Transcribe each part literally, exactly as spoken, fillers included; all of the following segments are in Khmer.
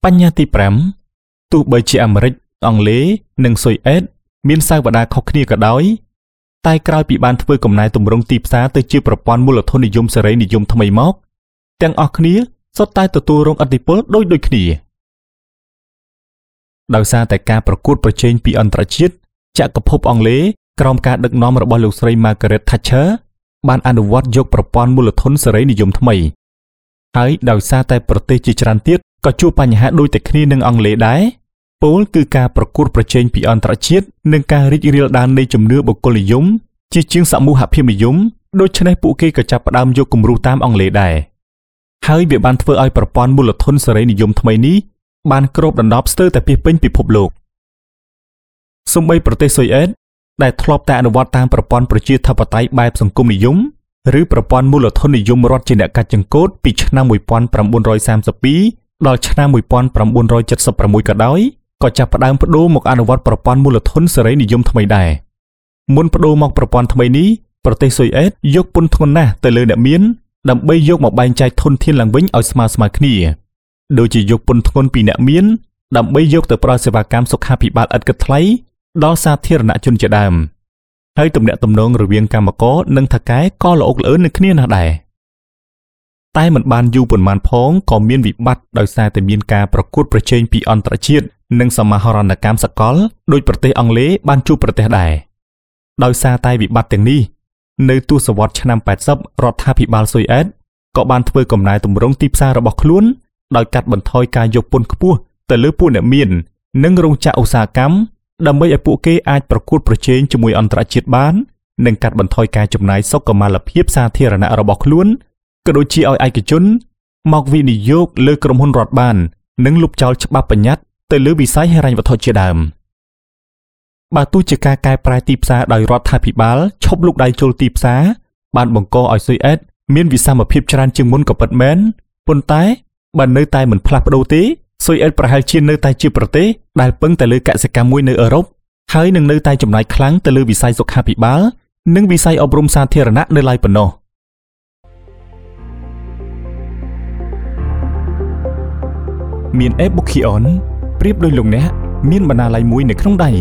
បញ្ហាទីប្រាំទោះបីជាអាមេរិកអង់គ្លេសនិងស៊ុយអែតមានសាវតាខុសគ្នាក៏ដោយតែក្រោយពីបានធ្វើកំណែទម្រង់ទីផ្សារទៅជាប្រព័ន្ធមូលធននិយមសេរីនិយមថ្មីមកទាំងអស់គ្នាសុទ្ធតែទទួលរងឥទ្ធិពលដូចដូចគ្នាដោយសារតែការប្រកួតប្រជែងពីអន្តរជាតិចក្រភពអង់គ្លេសក្រោមការដឹកនាំរបស់លោកស្រី Margaret Thatcher បានអនុវត្តយកប្រព័ន្ធមូលធនសេរីនិយមថ្មីហើយដោយសារតែប្រទេសជាច្រើនទៀតក៏ជួបបញ្ហាដូចតែគ្នានឹងអង់គ្លេសដែរពោលគឺការប្រកួតប្រជែងពីអន្តរជាតិនិងការរីករាលដាលនៃជំនឿបុគ្គលនិយមជាជាងសមូហភាពនិយមដូច្នេះពួកគេក៏ចាប់ផ្ដើមយកគំរូតាមអង់គ្លេសដែរហើយវាបានធ្វើឲ្យប្រព័ន្ធមូលធនសេរីនិយមថ្មីនេះបានគ្របដណ្ដប់ស្ទើរតែពាសពេញពិភពលោកសូម្បីប្រទេសស៊ុយអែតដែលធ្លាប់តែអនុវត្តតាមប្រព័ន្ធប្រជាធិបតេយ្យបែបសង្គមនិយមឬប្រព័ន្ធមូលធននិយមរដ្ឋជាអ្នកកាត់ចង្កូតពីឆ្នាំmột nghìn chín trăm sa mươi haiដល់ឆ្នាំmột nghìn chín trăm bảy mươi sáuក៏ដោយក៏ចាប់ផ្ដើមបដូរមកអនុវត្តប្រព័ន្ធមូលធនសេរីនិយមថ្មីដែរមុនបដូរមកប្រព័ន្ធថ្មីនេះប្រទេសស៊ុយអែតយកពន្ធធ្ងន់ណាស់ទៅលើអ្នកមានដើម្បីយកមកបែងចែកធនធានឡើងវិញឲ្យស្មើស្មើគ្នាដូចជាយកពន្ធធ្ងន់ពីអ្នកមានដើម្បីយកទៅផ្ដល់សេវាកម្មសុខាភិបាលឥតគិតថ្លៃដល់សាធារណជនជាដើមហើយទំនាក់ទំនងរវាងកម្មករនិងថៅកែក៏ល្អក់ល្អឿននឹងគ្នាណាស់ដែរតែមិនបានយូរប៉ុន្មានផងក៏មានវិបត្តិដោយសារតែមានការប្រកួតប្រជែងពីអន្តរជាតិនិងសមាហរណកម្មសកលដោយប្រទេសអង់គ្លេសបានជួបប្រទេសដែរដោយសារតែវិបត្តិទាំងនេះនៅទសវត្សរ៍ឆ្នាំแปดสิบរដ្ឋាភិបាលស៊ុយអែតក៏បានធ្វើកំណែទម្រង់ទីផ្សាររបស់ខ្លួនដោយកាត់បន្ថយការយកពន្ធខ្ពស់ទៅលើពួកអ្នកមាននិងរោងចក្រឧស្សាហកម្មដើម្បីឲ្យពួកគេអាចប្រកួតប្រជែងជាមួយអន្តរជាតិបាននិងកាត់បន្ថយការចំណាយសុខុមាលភាពសាធារណៈរបស់ខ្លួនក៏ដូចជាឲ្យឯកជនមកវិនិយោគលើក្រុមហ៊ុនរដ្ឋបាននិងលុបចោលច្បាប់បញ្ញត្តិទៅលើវិស័យហិរញ្ញវត្ថុជាដើមបើទោះជាការកែប្រែទីផ្សារដោយរដ្ឋាភិបាលឈប់លុកដៃចូលទីផ្សារបានបង្កឲ្យស៊ុយអែតមានវិសមភាពច្រើនជាងមុនក៏ពិតមែនប៉ុន្តែបើនៅតែមិនផ្លាស់ប្ដូរទេស៊ុយអែតប្រហែលជានៅតែជាប្រទេសដែលពឹងតែលើកសិកម្មមួយនៅអឺរ៉ុបហើយនឹងនៅតែចំណាយខ្លាំងទៅលើវិស័យសុខាភិបាលនិងវិស័យអប់រំសាធារណៈនៅឡើយប៉ុណ្ណោះមាន e-bookion ប្រៀបដូចលោកអ្នកមានបណ្ណាល័យមួយនៅក្នុងដៃ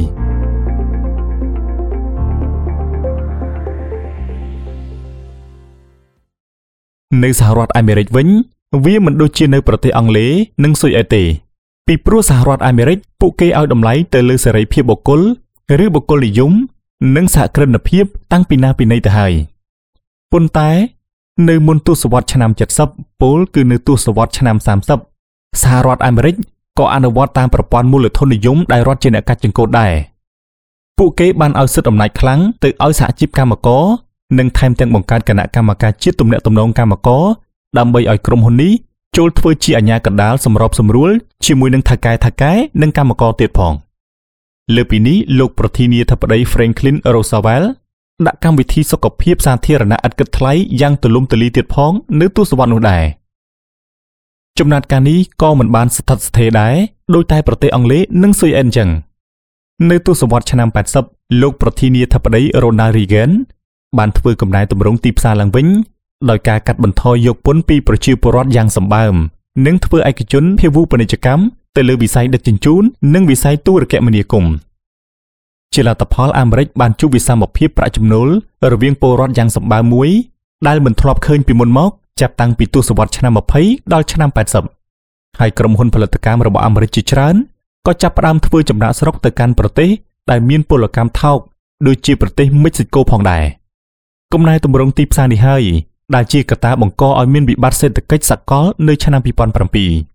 នៅសហរដ្ឋអាមេរិកវិញវាមិនដូចជានៅប្រទេសអង់គ្លេសនិងស៊ុយអែតទេពីព្រោះសហរដ្ឋអាមេរិកពួកគេឲ្យតម្លៃទៅលើសេរីភាពបុគ្គលឬបុគ្គលនិយមនិងសហគ្រិនភាពតាំងពីណាពីណីទៅហើយប៉ុន្តែនៅមុនទសវត្សរ៍ឆ្នាំเจ็ดสิบពលគឺនៅទសវត្សរ៍ឆ្នាំสามสิบសហរដ្ឋអាមេរិកក៏អនុវត្តតាមប្រព័ន្ធមូលធននិយមដែលរដ្ឋជាអ្នកកាត់ចង្កូតដែរពួកគេបានឲ្យសិទ្ធិអំណាចខ្លាំងទៅឲ្យសហជីពកម្មករនិងថែមទាំងបង្កើតគណៈកម្មការជាតិទំនាក់ទំនងកម្មករដើម្បីឲ្យក្រុមហ៊ុននេះចូលធ្វើជាអាជ្ញាកណ្ដាលសម្របសម្រួលជាមួយនឹងថៅកែថៅកែនិងកម្មករទៀតផងលើពីនេះលោកប្រធានាធិបតី Franklin Roosevelt ដាក់កម្មវិធីសុខភាពសាធារណៈឥតគិតថ្លៃយ៉ាងទូលំទូលាយទៀតផងនៅទសវត្សរ៍នោះដែរចំណាត់ការនេះក៏មិនបានស្ថិតស្ថេរដែរដោយតែប្រទេសអង់គ្លេសនិងស៊ុយអែតអញ្ចឹងនៅទសវត្សរ៍ឆ្នាំแปดสิบលោកប្រធានាធិបតី Ronald Reagan បានធ្វើកំណែទម្រង់ទីផ្សារឡើងវិញដោយការកាត់បន្ថយយកពន្ធពីប្រជាពលរដ្ឋយ៉ាងសម្បើមនិងធ្វើឯកជនភាវូពាណិជ្ជកម្មទៅលើវិស័យដឹកជញ្ជូននិងវិស័យទូរគមនាគមន៍ជាលទ្ធផលអាមេរិកបានជួបវិសមភាពប្រាក់ចំណូលរវាងពលរដ្ឋយ៉ាងសម្បើមមួយដែលមិនធ្លាប់ឃើញពីមុនមកចាប់តាំងពីទសវត្សរ៍ឆ្នាំยี่สิบដល់ឆ្នាំแปดสิบហើយក្រុមហ៊ុនផលិតកម្មរបស់អាមេរិកជាច្រើនក៏ចាប់ផ្ដើមធ្វើចំណាកស្រុកទៅកាន់ប្រទេសដែលមានពលកម្មថោកដូចជាប្រទេសមិចស៊ីកូផងដែរគំណែទម្រង់ទីផ្សារនេះហើយដែលជាកត្តាបង្កឲ្យមានវិបត្តិសេដ្ឋកិច្ចសកលនៅឆ្នាំtwo thousand seven